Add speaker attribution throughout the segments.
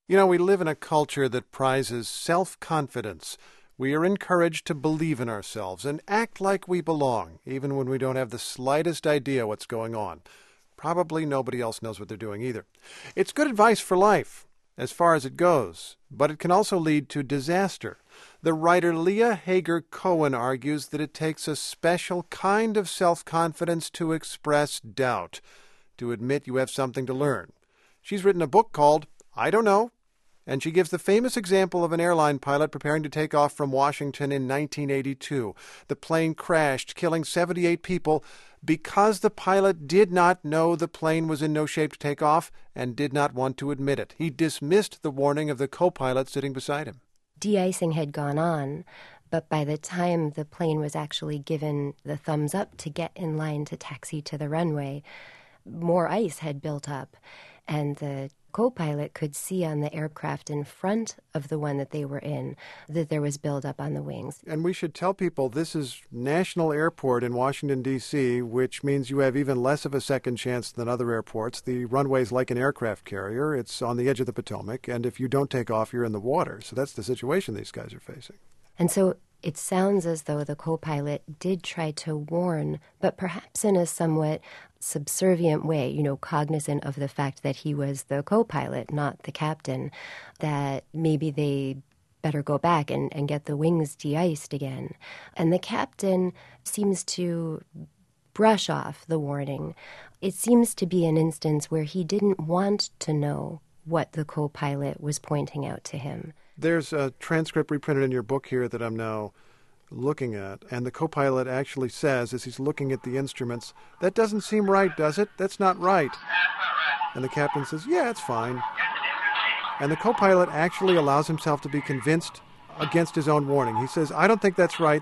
Speaker 1: You know, we live in a culture that prizes self-confidence. We are encouraged to believe in ourselves and act like we belong, even when we don't have the slightest idea what's going on. Probably nobody else knows what they're doing either. It's good advice for life, as far as it goes, but it can also lead to disaster. The writer Leah Hager Cohen argues that it takes a special kind of self-confidence to express doubt, to admit you have something to learn. She's written a book called I Don't Know, and she gives the famous example of an airline pilot preparing to take off from Washington in 1982. The plane crashed, killing 78 people because the pilot did not know the plane was in no shape to take off and did not want to admit it. He dismissed the warning of the co-pilot sitting beside him.
Speaker 2: De-icing had gone on, but by the time the plane was actually given the thumbs up to get in line to taxi to the runway, more ice had built up, and the co-pilot could see on the aircraft in front of the one that they were in that there was buildup on the wings.
Speaker 1: And we should tell people this is National Airport in Washington, D.C., which means you have even less of a second chance than other airports. The runway's like an aircraft carrier. It's on the edge of the Potomac, and if you don't take off, you're in the water. So that's the situation these guys are facing.
Speaker 2: And so it sounds as though the co-pilot did try to warn, but perhaps in a somewhat subservient way, cognizant of the fact that he was the co-pilot, not the captain, that maybe they better go back and get the wings de-iced again. And the captain seems to brush off the warning. It seems to be an instance where he didn't want to know what the co-pilot was pointing out to him.
Speaker 1: There's a transcript reprinted in your book here that I'm now looking at, and the co-pilot actually says, as he's looking at the instruments, "That doesn't seem right, does it? That's not right." And the captain says, "Yeah, it's fine." And the co-pilot actually allows himself to be convinced against his own warning. He says, "I don't think that's right."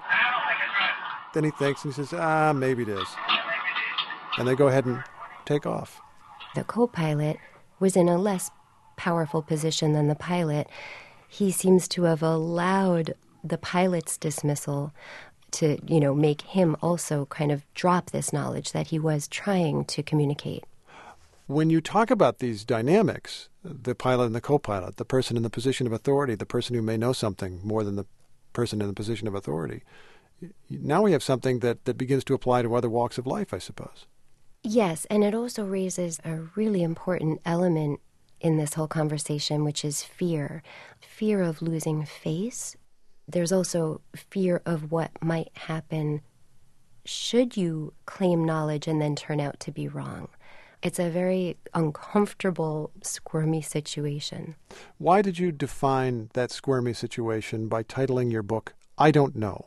Speaker 1: Then he thinks and he says, maybe it is. And they go ahead and take off.
Speaker 2: The co-pilot was in a less powerful position than the pilot. He seems to have allowed the pilot's dismissal to, make him also kind of drop this knowledge that he was trying to communicate.
Speaker 1: When you talk about these dynamics, the pilot and the co-pilot, the person in the position of authority, the person who may know something more than the person in the position of authority, now we have something that begins to apply to other walks of life, I suppose.
Speaker 2: Yes, and it also raises a really important element in this whole conversation, which is fear. Fear of losing face. There's also fear of what might happen should you claim knowledge and then turn out to be wrong. It's a very uncomfortable, squirmy situation.
Speaker 1: Why did you define that squirmy situation by titling your book, I Don't Know?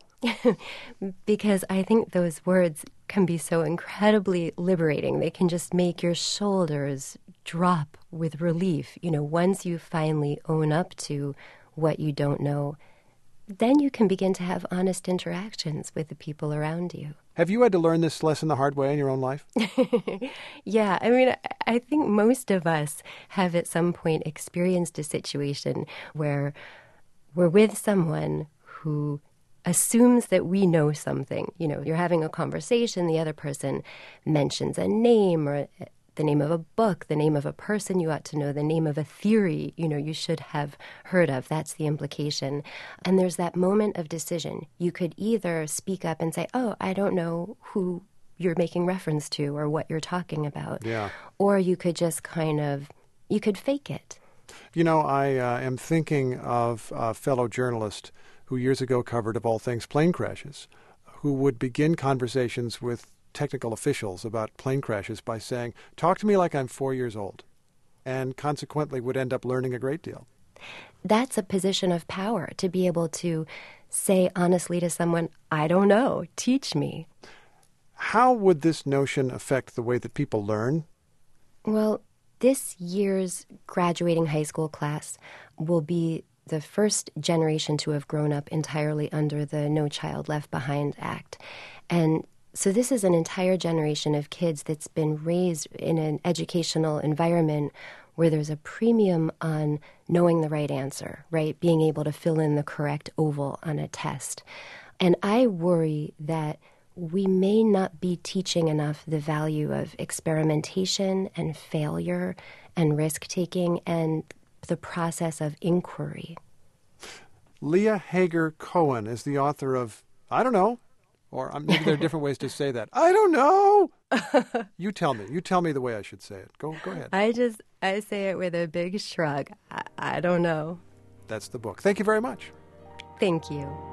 Speaker 2: Because I think those words can be so incredibly liberating. They can just make your shoulders drop with relief. Once you finally own up to what you don't know, then you can begin to have honest interactions with the people around you.
Speaker 1: Have you had to learn this lesson the hard way in your own life?
Speaker 2: Yeah, I think most of us have at some point experienced a situation where we're with someone who assumes that we know something. You're having a conversation, the other person mentions a name or the name of a book, the name of a person you ought to know, the name of a theory, you should have heard of. That's the implication. And there's that moment of decision. You could either speak up and say, oh, I don't know who you're making reference to or what you're talking about.
Speaker 1: Yeah.
Speaker 2: Or you could just you could fake it.
Speaker 1: I am thinking of a fellow journalist who years ago covered, of all things, plane crashes, who would begin conversations with technical officials about plane crashes by saying, talk to me like I'm 4 years old, and consequently would end up learning a great deal.
Speaker 2: That's a position of power, to be able to say honestly to someone, I don't know, teach me.
Speaker 1: How would this notion affect the way that people learn?
Speaker 2: Well, this year's graduating high school class will be the first generation to have grown up entirely under the No Child Left Behind Act. And so this is an entire generation of kids that's been raised in an educational environment where there's a premium on knowing the right answer, right? Being able to fill in the correct oval on a test. And I worry that we may not be teaching enough the value of experimentation and failure and risk-taking and the process of inquiry.
Speaker 1: Leah Hager Cohen is the author of, I don't know, or maybe there are different ways to say that. I don't know. You tell me. You tell me the way I should say it. Go ahead.
Speaker 2: I say it with a big shrug. I don't know.
Speaker 1: That's the book. Thank you very much.
Speaker 2: Thank you.